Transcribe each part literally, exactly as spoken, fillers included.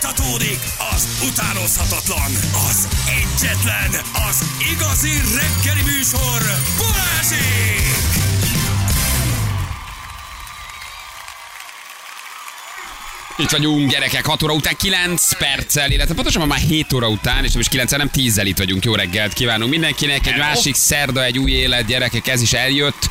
Folytatódik az utánozhatatlan, az egyetlen, az igazi reggeli műsor, Balázsék! Itt vagyunk, gyerekek, hat óra után kilenc perccel, illetve pontosan már hét óra után, és nem is kilenc, hanem tízzel itt vagyunk. Jó reggelt kívánunk mindenkinek, egy másik szerda, egy új élet, gyerekek, ez is eljött.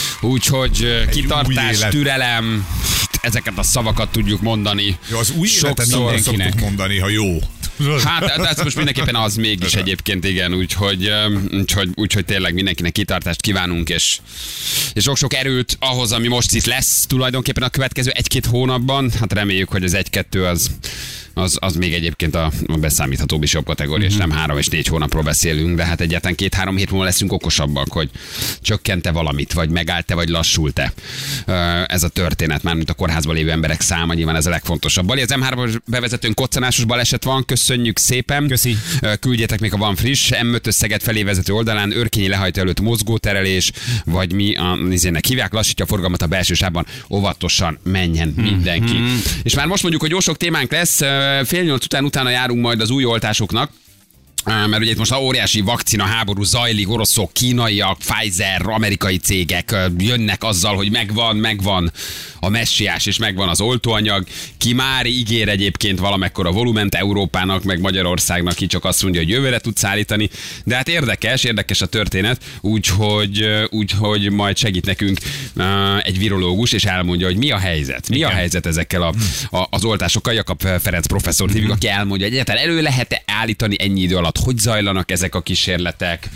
Úgyhogy kitartás, türelem, ezeket a szavakat tudjuk mondani. Jó, az új életet nem szoktuk mondani, ha jó. Hát, de ez most mindenképpen az mégis egyébként, igen, úgyhogy, úgyhogy, úgyhogy tényleg mindenkinek kitartást kívánunk, és, és sok-sok erőt ahhoz, ami most itt lesz tulajdonképpen a következő egy-két hónapban. Hát reméljük, hogy az egy-kettő az, az, az még egyébként a, a beszámíthatóbb is jobb kategória, mm-hmm. és nem három és négy hónapról beszélünk, de hát egyáltalán két-három hét múlva leszünk okosabbak, hogy csökkente valamit, vagy megállt-e, vagy lassult-e ez a történet, mármint a kórházban lévő emberek száma, nyilván ez a legfontosabb. Bali, az em hármas bevezetőn koccanásos baleset van, köszönjük szépen. Köszi. Küldjetek még, ha van friss. em ötös Szeged felé vezető oldalán Örkényi lehajtó előtt mozgóterelés, vagy mi a nézének hívják, lassítja a forgalmat a belső sávban, óvatosan menjen mindenki. Mm-hmm. És már most mondjuk, hogy jó sok témánk lesz, fél nyolc után utána járunk majd az új oltásoknak. Mert ugye itt most a óriási vakcina háború zajlik, oroszok, kínaiak, Pfizer, amerikai cégek jönnek azzal, hogy megvan, megvan a messiás, és megvan az oltóanyag. Ki már ígér egyébként valamekkora volument Európának, meg Magyarországnak, ki csak azt mondja, hogy jövőre tud szállítani. De hát érdekes, érdekes a történet, úgyhogy, úgyhogy majd segít nekünk egy virológus, és elmondja, hogy mi a helyzet. Mi Igen. a helyzet ezekkel a, a, az oltásokkal. Jakab Ferenc professzort hívjuk, aki elmondja, hogy egyáltalán elő lehet-e állítani ennyi idő alatt, hogy zajlanak ezek a kísérletek.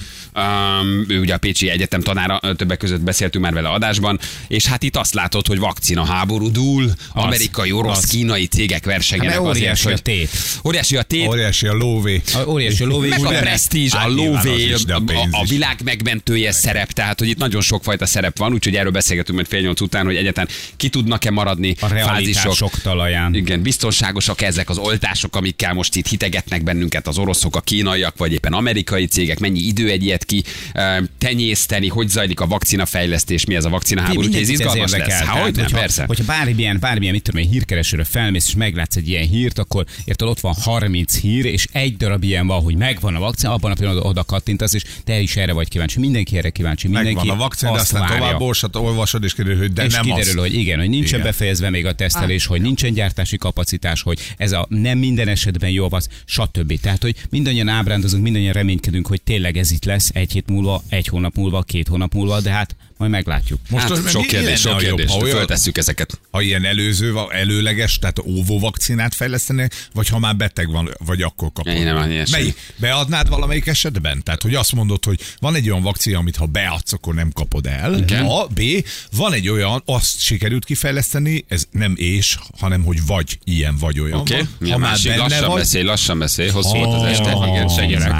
Um, ő ugye a Pécsi Egyetem tanára, többek között beszéltünk már vele adásban, és hát itt azt látod, hogy vakcina háború dúl, amerikai, orosz, az. kínai cégek versengenek hát azért, óriási hogy... a tét. Óriási a tét. Óriási a lóvé. A, óriási a lóvé. Meg a presztízs, a lóvé, a, a, a világ megmentője szerep, tehát hogy itt nagyon sokfajta szerep van, úgyhogy erről beszélgetünk majd fél nyolc után, hogy egyáltalán ki tudnak-e maradni a realitások talaján. Igen, biztonságosak ezek az oltások, amikkel most itt hitegetnek bennünket az oroszok, a kínaiak, vagy éppen amerikai cégek, mennyi idő egy ilyet ki tenyészteni, hogy zajlik a vakcinafejlesztés, mi ez a vakcinaháború, úgyhogy ez izgalmas lesz. Há, hogy hogyha, persze. Hogyha bármilyen, bármilyen, mit tudom, egy hírkeresőre felmész, és meglátsz egy ilyen hírt, akkor érted, ott van harminc hír, és egy darab ilyen van, hogy megvan a vakcina, abban a pillanatban oda kattintasz, és te is erre vagy kíváncsi. Mindenki erre kíváncsi. Mindenki megvan a vakcina, de aztán tovább olvasod, és kiderül, hogy de és nem kiderül, az. hogy igen, hogy nincsen igen. befejezve még a tesztelés, ah. hogy nincsen gyártási kapacitás, hogy ez a nem minden esetben jó az, stb. Tehát, hogy mindannyian ábrándozunk, mindannyian reménykedünk, hogy tényleg ez itt lesz egy hét múlva, egy hónap múlva, két hónap múlva, de hát majd meglátjuk. Most hát, sok kérdés, sok kérdés, föltesszük ezeket. Ha ilyen előző, előleges, tehát óvó vakcinát fejlesztenék, vagy ha már beteg van, vagy akkor kapod. Én nem Melyik? Beadnád valamelyik esetben? Tehát, hogy azt mondod, hogy van egy olyan vakcina, amit ha beadsz, akkor nem kapod el. Igen. A, B, van egy olyan, azt sikerült kifejleszteni, ez nem és, hanem hogy vagy ilyen, vagy olyan. Oké, okay. Ha másik, lassan vagy, beszélj, lassan beszélj, hosszú volt az este. Igen, segítek.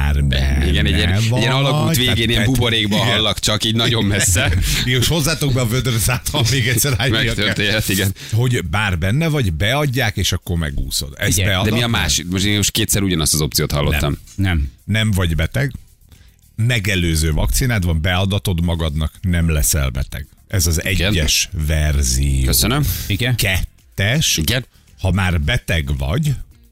Igen, egy ilyen, ilyen alagút végén, ilyen buborékba hallak, csak így nagyon messze. Igen, és hozzátok be a vödröt, ha még egyszer megtörténhet, igen. Hogy bár benne vagy, beadják, és akkor megúszod. Ezt de mi a másik? Most én most kétszer ugyanazt az opciót hallottam. Nem. Nem, nem vagy beteg, megelőző vakcinád van, beadatod magadnak, nem leszel beteg. Ez az igen. egyes verzió. Köszönöm. Igen. Kettes, igen. Ha már beteg vagy,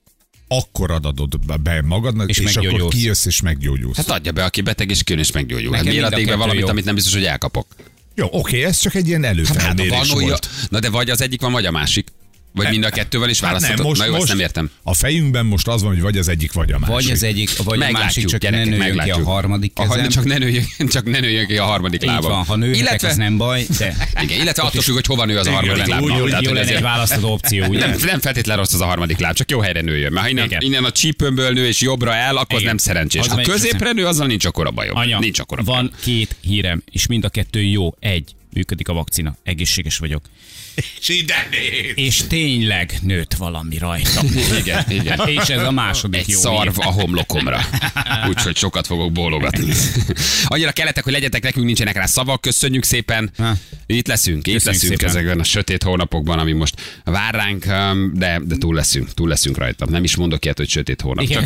akkor adod be magadnak, és, és akkor kijössz és meggyógyulsz. Hát adja be, aki beteg és kijön és meggyógyul. Hát miért addig be valamit, jó. amit nem biztos, hogy elkapok? Jó, oké, ez csak egy ilyen előfelmérés hát, volt. Olyan, na de vagy az egyik van, vagy a másik. Vagy mind a kettő van, és választhatod. Hát most, na jó, most nem értem. A fejünkben most az van, hogy vagy az egyik, vagy a másik. Vagy az egyik, vagy meglátjuk, a másik, csak gyerekek, ne nőjön ki a harmadik kezem. A, csak, ne nőjön, csak ne nőjön ki a harmadik lábam. Így van, ha nőhetek, illetve, az nem baj, de... Igen, illetve attól függ, hogy hova nő az a harmadik láb. Úgy, úgy, jó lenne egy választható opció, ugye? Nem, nem feltétlen rossz az a harmadik láb, csak jó helyre nőjön. Mert ha innen, innen a csípőmből nő és jobbra el, akkor az nem szerencsés. Ha középre nő, azzal nincs akkora bajom. Anya, nincs akkora van két hírem, és mind a kettő jó. Egy, működik a vakcina. Egészséges vagyok. És ide néz. És tényleg nőtt valami rajtam. Igen, igen. És ez a második egy jó szarv a homlokomra. Úgyhogy sokat fogok bólogatni. Annyira kellettek, hogy legyetek, nekünk nincsenek rá szavak. Köszönjük szépen. Ha. Itt leszünk, itt leszünk szépen. Ezekben a sötét hónapokban, ami most vár ránk, de, de túl leszünk, túl leszünk rajta. Nem is mondok ilyet, hogy sötét hónap. Igen,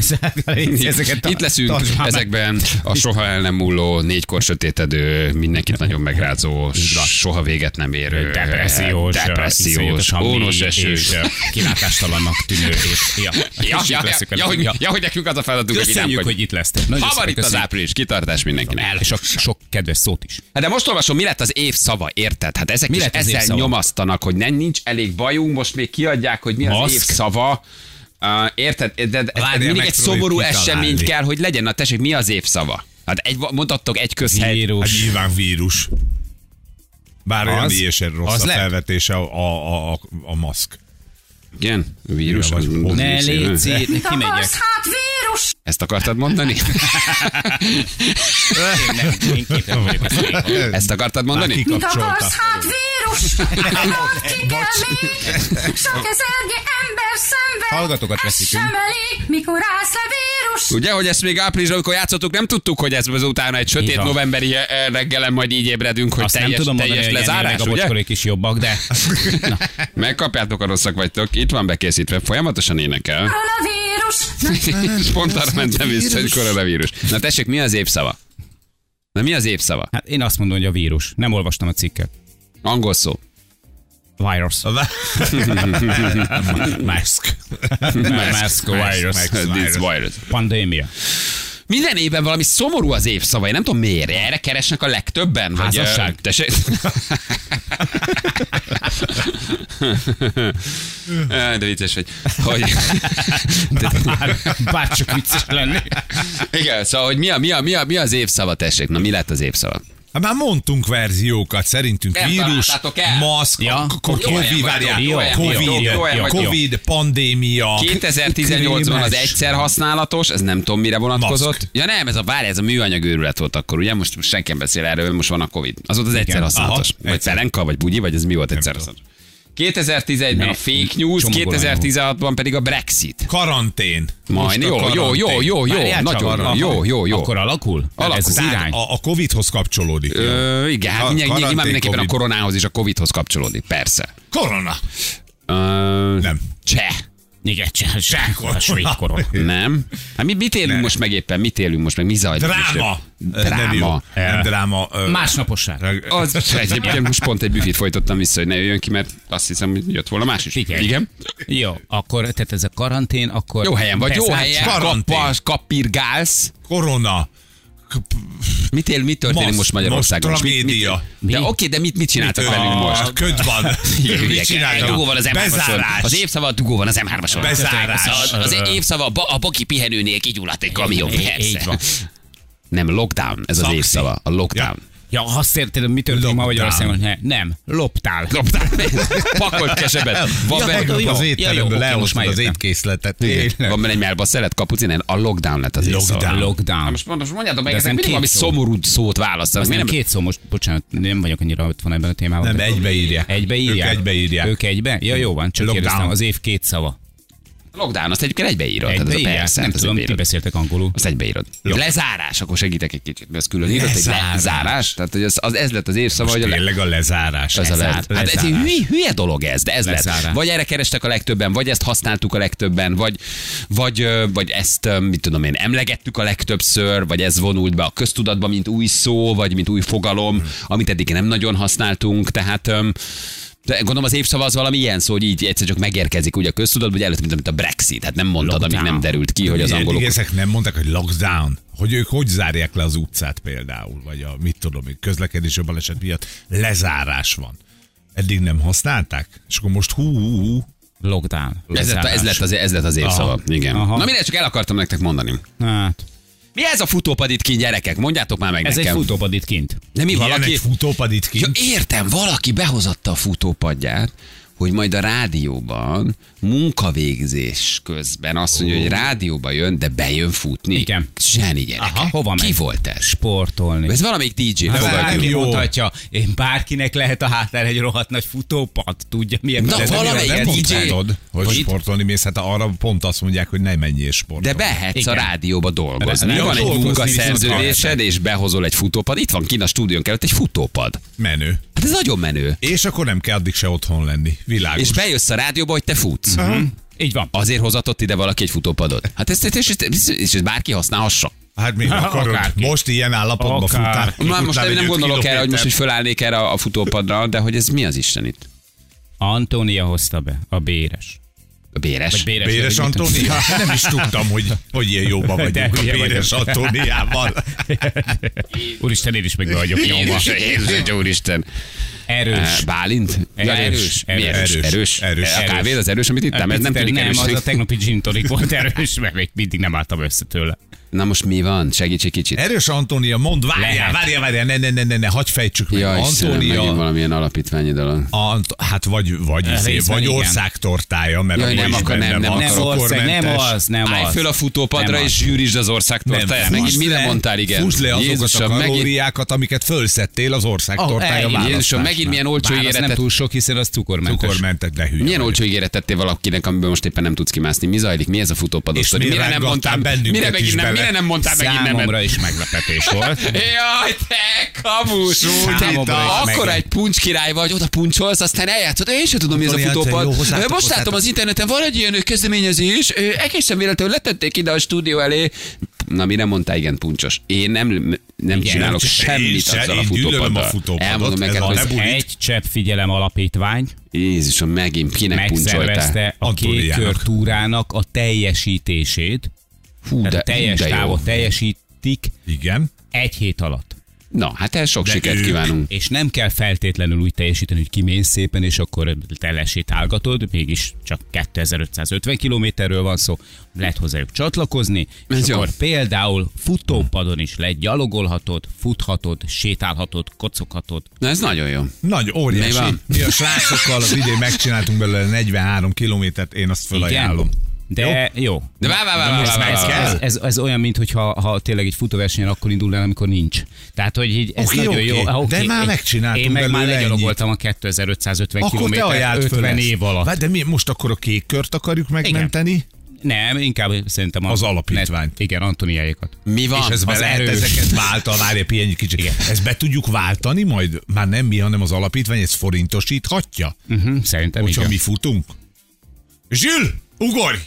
itt, itt leszünk ezekben a soha el nem múló, négykor sötétedő, mindenkit nagyon megrázó, soha véget nem érő, depressziós, Depressziós, iszonyatosan mély ónos esős. és ö, kilátástalannak tűnő. És, ja, Ja, és ja, itt ja, leszünk ja, velük. hogy, Ja. ja, hogy nekünk az a feladatunk, hogy Köszönjük, nem hogy itt lesztek. Nagyon Hamar szépen itt az köszönjük. április, kitartás mindenkinek. El, sok, sok kedves szót is. Hát de most olvasom, mi lett az év szava, érted? Hát ezek Mi is lett az év ezzel szava? nyomasztanak, hogy nem, nincs elég bajunk, most még kiadják, hogy mi az Maszk. év szava. Uh, érted? De, de, de Várjál, mindig egy megpróbáljuk szomorú kitalálni. esemény kell, hogy legyen. Na tessék, mi az év szava? Hát egy, mondhattok egy közhely. Vírus. Hát nyilván vírus. Bár olyan Az? teljesen rossz Az a lett? felvetése a, a, a, a maszk. Igen, vírus. Igen, az- vagy az Ne részéről. légy szét, ne kimegyek. Hát vírus! Ezt akartad mondani? Én nem, én képtelen vagyok ezt végig. Ezt akartad Már mondani? Mit kikapcsolta. akarsz, hát vírus? Tudod, ki kell még? Sok ezernyi ember szenved. Hallgatókat Ez veszítünk. sem elég, mikor állsz le vírus. Ugye, hogy ezt még áprilisban, amikor játszottuk, nem tudtuk, hogy ez az utána egy sötét Így van. novemberi eh, reggelen majd így ébredünk, hogy Azt teljes, nem tudom mondani, teljes hogy ennél lezárás, meg a ugye? bocskorék is jobbak, de Megkapjátok, a rosszak vagytok. Itt van bekészítve, folyamatosan énekel. Koronavírus. És pont arra mentem vissza, hogy koronavírus. Na tessék, mi az évszava? Na mi az évszava? hát én azt mondom, hogy a vírus. Nem olvastam a cikket. Angol szó. Virus. Mask. Mask virus. This virus. Pandémia. Minden évben valami szomorú az évszava, én nem tudom miért. Erre keresnek a legtöbben? Vagy, Házasság. ö, tessék? Á, de vicces vagy. Hogy... De, Bár, bár csak vicces lenni. igen, szóval, hogy mi, a, mi, a, mi, a, mi az évszava, tessék? Na, mi lett az évszava? Hát már mondtunk verziókat, szerintünk Nem vírus, találtátok el? maszk, Ja. k- k- Jó helyen Covid, vagytok, várjál, jó helyen vagytok, Covid, jó helyen vagytok. Covid, pandémia. kétezer-tizennyolcban az krémes. egyszer használatos, ez nem tudom mire vonatkozott. Maszk. Ja nem, ez a várj, ez a műanyag őrület volt akkor, ugye? Most senki nem beszél erről, most van a Covid. Az volt az egyszer használatos. Aha, Vagy egyszer. Pelenka, vagy Bugyi, vagy ez mi volt egyszer tudom. használatos? kétezer-tizenegyben Ne, a fake news, csomagoló kétezer-tizenhatban pedig a Brexit. Karantén. Majd Most a jó, jó, jó, karantén. jó, jó, Várjál csak, nagyon aha. jó, jó, jó. Akkor alakul? Alakul. Ez az Tehát irány. a, a Covidhoz kapcsolódik. jó? Ö, igen, hát A nyilván, nyilván karantén mindenképpen a Covid. koronához és a Covidhoz kapcsolódik, persze. Korona. Ö, Nem. Cseh. Igen, se, se, a svéd korona. Nem? Hát mi, mit élünk Nem. most meg éppen? Mit élünk most meg? Mi zajlik? Dráma. Dráma. Nem, jó. nem dráma. ö, Másnaposság. Az egyébként most pont egy büfét folytottam vissza, hogy ne jöjjön ki, mert azt hiszem, hogy jött volna más is. Igen. Igen. Jó, akkor, tehát ez a karantén, akkor... Jó helyen vagy, jó bezártság. helyen, Karantén. kappas, kapirgálsz. Korona. Mit, él, mit történik Maszk. most Magyarországon? Most Mit- mit- tragédia. De Mi? oké, de mit, mit csináltak Mit, velünk a- most? Köd van. Mit csináltak? Dugó van az em hármason. Bezárás. Az évszava dugó van az em hármason. Bezárás. Az, az évszava a, ba- a baki pihenőnél kigyulladt egy kamion. Így- Persze. így van. Nem, lockdown, ez az Szaxi. évszava. A lockdown. Ja, azt érted, mi történik ma Lockdown. Magyarországon? Ne, nem, loptál. Lockdown. Pakolt kesebet. Van Ja, benne, hát, jó. Az Ja, jó, étteremből oké, most már lehoztad az értem. étkészletet. van benne egy melbasszelet, kapucin, a lockdown lett az évszava. Lockdown. Lockdown. Na most, most mondjátok meg, De ez ezek nem mindig valami két szó. szomorú szót választanak. Az nem Miért két szó, most bocsánat, nem vagyok annyira ott van ebben a témában. Nem, de- egybeírják. Egybeírják? Ők egybeírják. Ők egybe? Ja, jó van, csak Lockdown. kérdeztem, az év két szava. Lockdown, azt egyébként egybeírod. Tehát ez a Egybeírják? persze, Nem hát az tudom, ti egybeírod. beszéltek angolul. Azt egybeírod. Lezárás, akkor segítek egy kicsit. Ez külön írod, hogy Lezárás. lezárás. Tehát hogy az, az ez lett az évszava, Most hogy a le... tényleg a lezárás. Ez a Lezár- lez... Hát ez egy lezárás. hülye, hülye dolog ez, de ez lett. Lezárás. Vagy erre kerestek a legtöbben, vagy ezt használtuk a legtöbben, vagy, vagy, ö, vagy ezt, ö, mit tudom én, emlegettük a legtöbbször, vagy ez vonult be a köztudatba, mint új szó, vagy mint új fogalom, amit eddig nem nagyon használtunk, tehát... öm, de gondolom az évszava az valami ilyen szó, hogy így egyszer csak megérkezik ugye a köztudatba, hogy előtt, mint, mint a Brexit. Hát nem mondtad, amíg Lockdown. nem derült ki, hogy az Eddig angolok... ezek nem mondták, hogy lockdown. Hogy ők hogy zárják le az utcát például, vagy a mit tudom, hogy közlekedési baleset miatt lezárás van. Eddig nem használták? És akkor most hú, hú, hú. Lockdown. Ez lett, ez, lett az, ez lett az évszava. Aha. Igen. Aha. Na mire csak el akartam nektek mondani. Hát, Mi ez a futópad itt kint, gyerekek? Mondjátok már meg ez egy nekem. futópad itt kint. De mi Ilyen valaki... egy futópad itt Ja, kint. értem, valaki behozatta a futópadját, hogy majd a rádióban munkavégzés közben azt mondja, hogy rádióba jön, de bejön futni. Igen. Zseni gyerekek. Aha, hova Ki megy? volt ez? Sportolni. Ez valamelyik dé dzsé, Hát fogadjuk. bárki jó. mondhatja, én bárkinek lehet a hátán egy rohadt nagy futópad, tudja milyen. Na, De nem valamelyik ilyen nem dé dzsé. mondhatod, hogy Hogy? sportolni mész, hát arra pont azt mondják, hogy ne menjél De sportolni. behetsz a Igen. rádióba dolgozni. Ja, Van egy dolgozni munkaszerződésed, és behozol egy futópad. Itt van kint a stúdión előtt egy futópad. Menő. Hát ez nagyon menő. És akkor nem kell addig se otthon lenni. Világos. És bejössz a rádióba, hogy te futsz. Így van. Azért hozatott ide valaki egy futópadot. Hát ezt, ezt, ezt, ezt, ezt, ezt bárki használhassa. Hát mi akarod? Akárki. Most ilyen állapotban Akár. futál. Már most futnál nem, egy nem öt gondolok erre, hogy most kilométert. hogy fölállnék erre a futópadra, de hogy ez mi az Isten itt? Antónia hozta be, a béres. A béres. Vagy béres, Béres vagy mit tudom. Antónia? Nem is tudtam, hogy, hogy ilyen jóban vagyunk a hülye Béres vagyok. Antóniával. Úristen, én is meg vagyok nyomva. Jézus, Jézus, úristen. Erős. Eh, Bálint? Ja, Erős. erős. Mi erős? Erős. Erős. Erős. A kávéd az erős, amit ittam? Ez nem tűnik Nem, erősnek. az a tegnapi gin tonic volt erős, mert még mindig nem álltam össze tőle. Na most mi van? Segíts egy kicsit. Erős Antónia, mondd, várjál, Lehet. várjál, várjál, ne, ne, ne, ne, ne, hagyj fejtsük meg. Ja, Istenem, megint Antónia, valamilyen alapítványi dolog. Ant, hát vagy, vagy, izé, részben vagy igen. országtortája, mert Jaj, abban nem, is akkor benne nem, nem, van. Nem akkor ország, nem Cukormentes. az, nem Állj az. föl a futópadra Nem és az. zsűrizd az országtortáját. Nem, Megint mire le- mondtál, igen? Fúzd le azokat Jézusom, a megint, kalóriákat, amiket fölszedtél az országtortája Oh, választásnál. Jézusom, megint milyen olcsó Bár az nem ígéretet. túl sok, hiszen az cukormentes. Cukormentet, de hülye Milyen vagy. olcsó ígéretet tettél valakinek, amiből most éppen nem tudsz kimászni? Mi zajlik? Mi ez a futópados És sztori? miért Mire nem rángattál mondtál? bennünket Mire megint is nem, bele? mire nem mondtál megint nemet? Számomra is meglepetés volt. Jaj, te kamus! Számomra is Akkor meg- egy puncs király vagy, oda puncsolsz, aztán eljátszod. Én sem tudom, mi ez a Antoni, hát, futópad. jó, hozzátok, Most látom hozzátok. az interneten, van egy ilyen kezdeményezés, ö, egészen véletlenül letették ide a stúdió elé. Na, mire mondtál, igen, puncsos. Én nem, nem Igen, csinálok nem, semmit én se, azzal a én gyűlölöm a futópaddal. futópadot, Elmondom ez neked, a hogy lebu- bulit. Egy csepp figyelem alapítvány Jézusom, megint kinek puncsoltál? megszervezte a Antóniának. kék kör túrának a teljesítését. Fú, Tehát de, a teljes de jó. távot teljesítik Igen. egy hét alatt. Na, hát ez sok De sikert ők- kívánunk. És nem kell feltétlenül úgy teljesíteni, hogy kimész szépen, és akkor te lesétálgatod, mégis csak kétezer-ötszázötven kilométerről van szó, lehet hozzájuk csatlakozni, Ez és jó. akkor például futópadon is legyalogolhatod, futhatod, sétálhatod, kocoghatod. Na, ez nagyon jó. Nagy, óriási. Mi van? Mi a srácokkal az idén megcsináltunk belőle negyvenhárom kilométert, én azt felajánlom. De jó. jó. De vár, vár, vár, De most vár, vár, meg vár, kell. vár. Ez, ez, ez olyan, mint hogyha ha tényleg egy futóversenyen akkor indulnál, amikor nincs. Tehát, hogy így, ez Oké, nagyon oké, jó. de Oké, már én- megcsináltunk Én meg már belőle legyalogoltam a kétezer-ötszázötven Akkor te kilométer ajánld föl ötven ezt. év alatt. Várj, de mi most akkor a kék kört akarjuk megmenteni? Nem, inkább szerintem a, Az alapítványt. Ne, igen, Antoniáékat. Mi van? És ez be az lehet erős. ezeket váltani, várj, pihenj egy kicsit. Igen. Ezt be tudjuk váltani majd? Már nem mi, hanem az alapítvány, ez forintosíthatja? Uh-huh, szerintem Hogyha igen. mi futunk? Zsül, ugorj!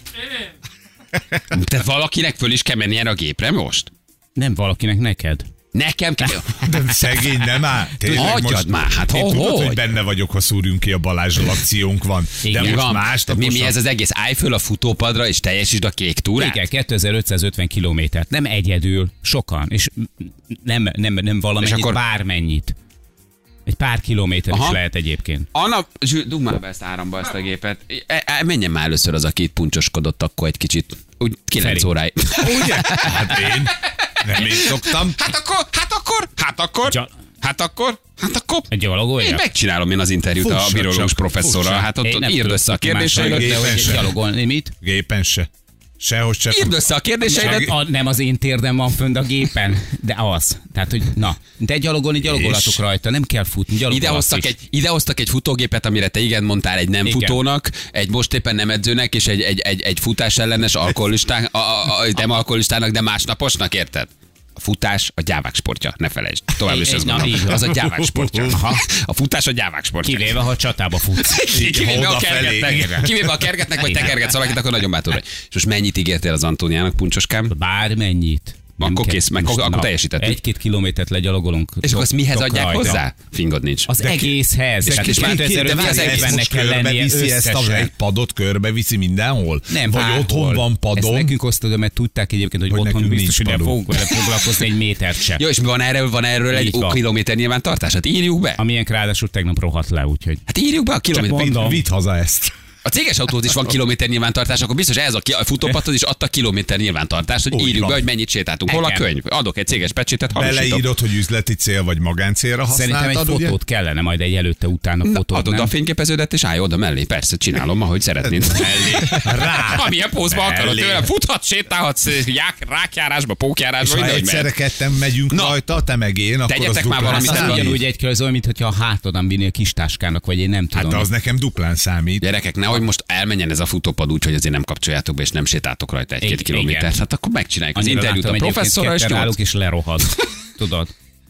Te valakinek föl is kell menni erre a gépre most? Nem valakinek, neked. Nekem kell. De szegény, nem áll. Tényleg Hagyjad most- már, hát Én ho- tudod, hogy? hogy benne vagyok, ha szúrjunk ki a Balázsral akciónk van. Igen. De Mi most van? más mi, mi ez az egész? Állj föl a futópadra és teljesítsd a kék túrát? Igen, kétezer-ötszázötven kilométert. Nem egyedül, sokan. És nem, nem, nem valamennyit, És akkor- bármennyit. Egy pár kilométer Aha. is lehet egyébként. Anna, Zsül, dugd már be ezt áramba, ezt a gépet. E, e, menjen már először az, aki itt puncsoskodott akkor egy kicsit. Úgy kilenc Feri. óráig. Ugye? Hát én nem én szoktam. Hát akkor, hát akkor, hát akkor, Gya- hát akkor, hát akkor. Egy gyalogolja? Én megcsinálom én az interjút a Fussa virológus csak, professzorral. fussa. Hát ott, Én ott nem írd tudok össze a tudni máshogy, kérdéseidet. de Gépen hogy se. gyalogolni. Mit? Gépen se. Sehogy se. Írd össze a kérdéseidet. A, nem az én térdem van fönt a gépen, de az. Tehát, hogy na, de gyalogolni, gyalogolhatok És? rajta, nem kell futni, gyalogolhatsz Idehoztak is. egy, idehoztak egy futógépet, amire te igen mondtál egy nem Igen. futónak, egy most éppen nem edzőnek, és egy, egy, egy, egy futás ellenes alkoholisták, a, a, a, nem alkoholistának, de másnaposnak, érted? A futás a gyávák sportja, ne felejtsd. Tovább is Egy- ezt na, mondom. így van. Az a gyávák sportja. Aha. A futás a gyávák sportja. Kivéve, ha csatába futsz. Kivéve a odafelé. kergetnek, kivéve a kergetnek, vagy te kergetsz valakit, akkor nagyon bátor vagy. És most mennyit ígértél az Antóniának, puncsoskám? Bármennyit. Nem Akkor kell- kész, meg most, akkor na, teljesítettük. Egy-két kilométert legyalogolunk. És akkor azt mihez Dok adják rajta. hozzá? Fingod nincs. Az egészhez. és Tehát ki- és ki- ki- de kétezer-ötvennek most kell lennie viszi ezt a összesen. egy padot, körbe viszi mindenhol? Nem, Vagy bárhol. otthon van Ezt padon? nekünk osztod, mert tudták egyébként, hogy, Hogy otthon nekünk biztos, hogy nincs nem padunk. fogunk vele foglalkozni egy métert se. Jó, és van erről, van erről egy Így van. kilométer nyilvántartás? Hát írjuk be. Amilyen ráadásul tegnap rohadt le, úgyhogy. Hát írjuk be a kilométer. mondom. Vidd haza ezt. A céges autót is van kilométer nyilvántartás, akkor biztos ez a, ki- a futópadot is adta kilométer nyilvántartást, hogy Úgy írjuk van. be, hogy mennyit sétáltunk. Hol a Nekem. könyv? Adok egy céges pecsétet, hamisítok. Beleírod, hogy üzleti cél vagy magáncélra Szerintem egy használtad, ugye? fotót kellene, majd egy előtte-utána Na, fotót, adod nem? a fényképeződet, és állj oda mellé. Persze, csinálom, ahogy szeretnéd. Rá. Amilyen pózba akarod Mellé. tőlem. Futhatsz, sétálhatsz, ják, rákjárásba, És pókjárásba, ha mindenhogy egyszerre mehet. ketten megyünk Na. rajta, te meg én, akkor Tegyetek az már duplán valamit, Aztán Számít. ugyanúgy egy kör, az olyan, mint hogyha a hátadon vinnél kis táskának, vagy én nem Hát tudom. de az nekem duplán számít. Gyerekek, nehogy most elmenjen ez a futópad úgy, hogy azért nem kapcsoljátok be, és nem sétáltok rajta egy-két Igen. kilométert. Hát akkor megcsináljuk az Annyira interjút a láttam professzorral, és egyébként, nyolc. ketten állok, és lerohad. Tudod?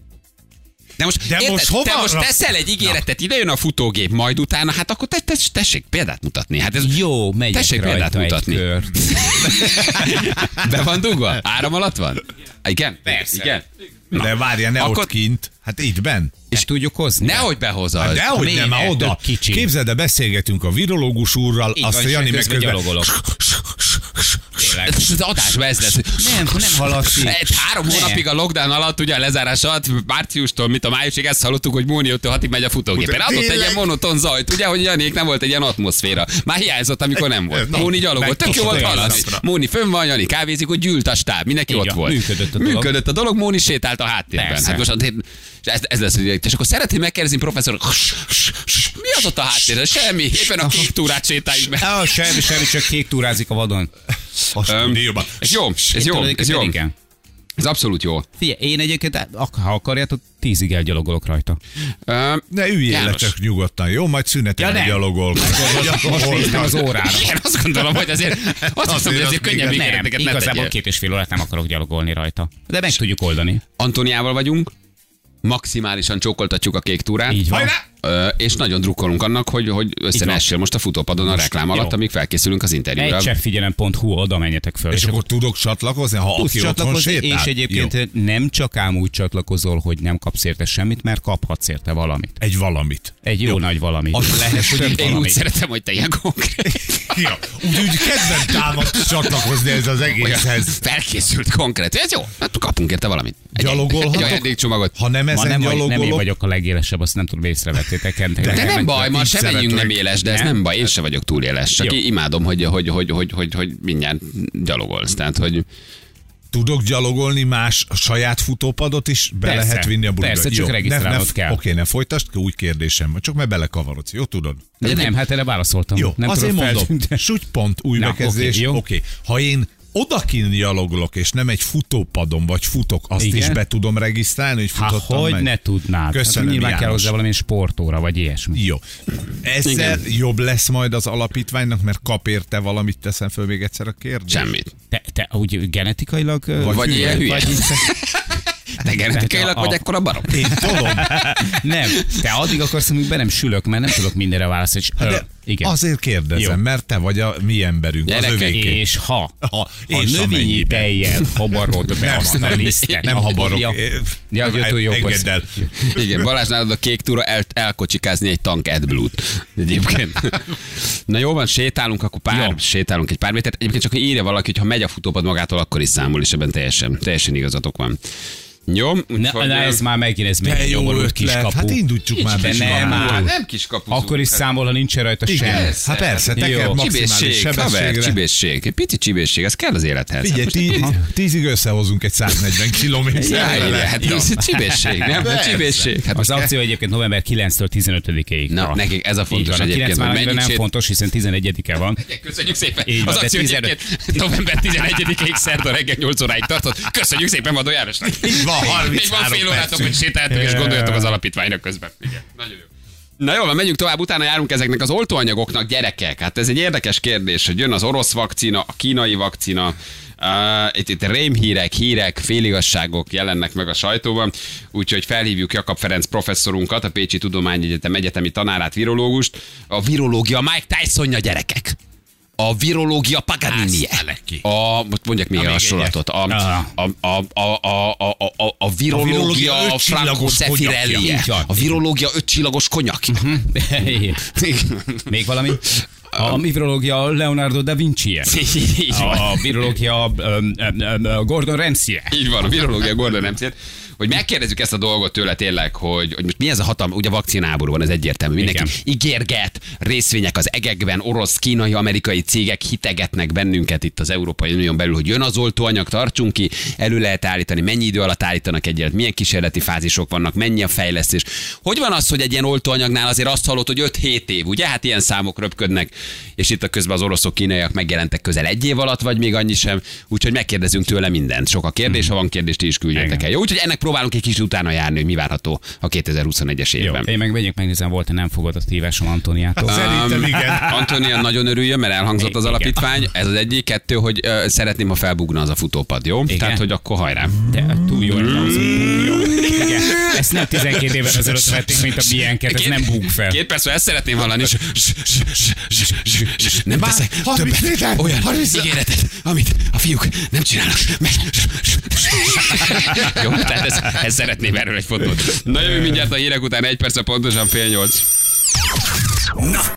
De most, De érted, most hova te most rak- teszel egy ígéretet, ide jön a futógép, majd utána, hát akkor te, te, tessék példát mutatni. Hát ez, Jó, megyek tessék példát rajta egy mutatni. kört. Be van dugva? Áram alatt van? Igen? Persze. Igen? De várja, ne Akkor- ott kint. Hát itt benn. És tudjuk hozni? Nehogy behozod. Hát dehogy miért nem, már ne? oda. Tök kicsi. Képzeld el, beszélgetünk a virológus úrral, Így azt van, a Jani és meg közben közben... gyalogolok. Tényleg. Az adásban ez lesz. Nem, nem hallatszik. Egy három Nem. hónapig a lockdown alatt, ugye a lezárás alatt, márciustól, mint a májusig, ezt hallottuk, hogy Móni öttől hatig megy a futógépen. Adott egy Tényleg? ilyen monoton zajt, ugye, hogy Janék nem volt egy ilyen atmoszféra. Már hiányzott, amikor nem volt. Na, Móni gyalogolt, tök jó volt kicsit hallani. olyan Móni fönn van, Jani kávézik, hogy gyűlt a stáb, mindenki Így ott van, volt. működött a dolog. Működött a dolog, Móni sétált a háttérben. Persze. Hát most azért- ez, ez lesz, hogy- és akkor szeretném megkérdezni, professzor, mi az ott a háttérben? Semmi, éppen a kék túrát sétáljuk be. Ah, semmi, semmi, csak kék túrázik a vadon. A stúdióban. Ez jó, ez jó, ez jó. Igen. Ez abszolút jó. Figyelj, én egyébként, ha akarjátok, tízig elgyalogolok rajta. Ö, Ne üljél le János. csak nyugodtan, jó? Majd szüneten Ja, ja, nem. gyalogol. Most néztem az órára. Igen, azt gondolom, hogy azért, azt hiszem, hogy az azért még könnyebb nem, ígéreteket ne Igazából tegyél. két és fél órát nem akarok gyalogolni rajta. De meg tudjuk oldani. Antoniával vagyunk, maximálisan csókoltatjuk a kék túrát. Így van. Hajrá! Ö, és nagyon drukkolunk annak, hogy, hogy összenessél most a futópadon a reklám alatt, jó. amíg felkészülünk az interjúra. egy cseppfigyelem pont hu, oda menjetek föl. És akkor tudok csatlakozni, ha tudsz aki otthon csatlakozni, sétál? és egyébként Jó. nem csak ám úgy csatlakozol, hogy nem kapsz érte semmit, mert kaphatsz érte valamit. Egy valamit. Egy jó, jó. nagy valamit. Az lehet, hogy Több Én úgy valamit. szeretem, hogy te ilyen konkrét. Ja, úgy, úgy kedvem támad csatlakozni ez az egészhez. Felkészült konkrét. Ez jó, hát kapunk érte valamit. Egy, Gyalogolhatok? egy ajándékcsomagot. Ha nem Ma ezen nem, vagy, nem én gyalogolok, vagyok a legélesebb, azt nem tudom, észrevettétek. De nem baj, ma így se megyünk nem szeretlek. éles, de ez Nem? nem baj, én se vagyok túl éles. Csak Jó. imádom, hogy, hogy, hogy, hogy, hogy, hogy mindjárt gyalogolsz. Tehát, hogy tudok gyalogolni más a saját futópadot is, be Persze, lehet vinni a buliba. persze, csak Jó, regisztrálnod ne, ne, kell. Oké, ne folytasd, új kérdésem van, csak mert belekavarodsz, jó tudod? De nem, hát erre válaszoltam. Jó, nem azért tudok mondom, feltűnni. súlypont, új Na, bekezdés, oké, jó. oké. Ha én odakin gyalogolok, és nem egy futópadon vagy futok, azt Igen? is be tudom regisztrálni, hogy Há, futottam hogy meg? ne tudnád. Köszönöm, hát, nyilván kell János. hozzá valami sportóra, vagy ilyesmi. Jó. Ezzel Igen. jobb lesz majd az alapítványnak, mert kap érte valamit, teszem föl még egyszer a kérdést. semmit. Te, te úgy genetikailag... ö, Vagy ilyen hülye. Vagy, Te genetikailag a- vagy ekkora barom? Én tudom, nem, te addig akarsz, amíg be nem sülök, mert nem tudok mindenre válaszolni. És, ö, de igen. azért kérdezem, Jó. mert te vagy a mi emberünk, az Gyerekek, övéké. És ha Ha, a és növényi amennyiben. tejjel habarod be azt a lisztet, Nem habarok. Ja, Eh, ja, ja, túl jó engedd az. el. Igen, Balázs nálad a kék túra el, elkocsikázni egy tank AdBlue-t. Egyébként. Na jó van, sétálunk, akkor pár, Jó. sétálunk egy pár métert. Egyébként csak írja valaki, hogy ha megy a futópad magától, akkor is számol, és ebben teljesen, teljesen igazatok van. Jó, Na, úgyhogy, na, ez már megint, ez még De egy jó nyomorult ötlet. kiskapu. Hát indítsuk már be. de nem, Simán. már. Hát nem kiskapu. Akkor is számol, ha nincs rajta Igen. semmi. Hát persze, te Jó. kell maximális Csibészség, haver, sebességre. csibészség. Egy pici csibészség, ez kell az élethez. Figyelj, Hát tí, tízig összehozunk egy száznegyven kilométert. Ja, igen, hát ez csibészség, nem? Persze. Csibészség. Hát Az most akció egyébként november kilencedikéig tizenötödikéig. Na, tart. nekik ez a fontos Így van, a egyébként, kilenc már hogy annyira nem mennyit fontos, hiszen tizenegyedike van. Köszönjük szépen. Így van, Az de akció tizenöt egyébként november tizenegyedikéig szerda reggel nyolc óráig tartott. Köszönjük szépen Vadó Jánosnak. Így van, Még van harminchárom fél órátok, percünk. hogy sétáltok és gondoljatok az alapítványnak közben. Igen, nagyon jó. Na jól van, menjünk tovább, utána járunk ezeknek az oltóanyagoknak, gyerekek. Hát ez egy érdekes kérdés, hogy jön az orosz vakcina, a kínai vakcina, uh, itt, itt rémhírek, hírek, féligasságok jelennek meg a sajtóban, úgyhogy felhívjuk Jakab Ferenc professzorunkat, a Pécsi Tudományegyetem egyetemi tanárát, virológust. A virológia Mike Tysonja, gyerekek. A virológia Paganini. A, most mondják még a hasonlatot. A, a, a, a, a, a, a, a virológia virológia Franco ötcsillagos Zeffirelli. konyakja. Így van. A virológia ötcsillagos konyak. Még valami? A mi virológia Leonardo da Vinci-je. Így van. A virológia um, um, um, Gordon Ramsay-je. Így van, a virológia Gordon Ramsay. Hogy megkérdezzük ezt a dolgot tőle tényleg, hogy, hogy most mi ez a hatalma, ugye vakcináború van, ez egyértelmű. Mindenki Igen. ígérget, részvények az egekben, orosz, kínai, amerikai cégek hitegetnek bennünket itt az Európai Unión belül, hogy jön az oltóanyag, tartsunk ki, elő lehet állítani, mennyi idő alatt állítanak egyet, milyen kísérleti fázisok vannak, mennyi a fejlesztés. Hogy van az, hogy egy ilyen oltóanyagnál azért azt hallott, hogy öt-hét év, ugye? Hát ilyen számok röpködnek, és itt a közben az oroszok, kínaiak megjelentek közel egy év alatt, vagy még annyi sem. Úgyhogy megkérdezünk tőle mindent. Sok a kérdés, ha van kérdés, ti is küldjetek Igen. el. Jó, úgyhogy ennek próbálunk egy kicsit utána járni, hogy mi várható a kétezer-huszonegyes Jó, évben. én meg megyek megnézem, volt-e nem fogadott hívásom Antoniától. Szerintem igen. Antonia nagyon örüljön, mert elhangzott az Igen. alapítvány. Ez az egyik, kettő, hogy ö, szeretném, ha felbugna az a futópad, jó? Igen. Tehát, hogy akkor hajrá. De túl jó, túl jó. Igen, ezt nem tizenkét évvel ezelőtt vették, mint a milyenket, ez nem búg fel. Két perc, ezt szeretném hallani. Nem teszek harminc méter, olyan harminc ígéretet, amit a fiúk nem csinálnak. Jó, tehát ez, ez szeretném erről egy fotót. Na jövő mindjárt a hírek után egy perc, pontosan fél nyolc. Na,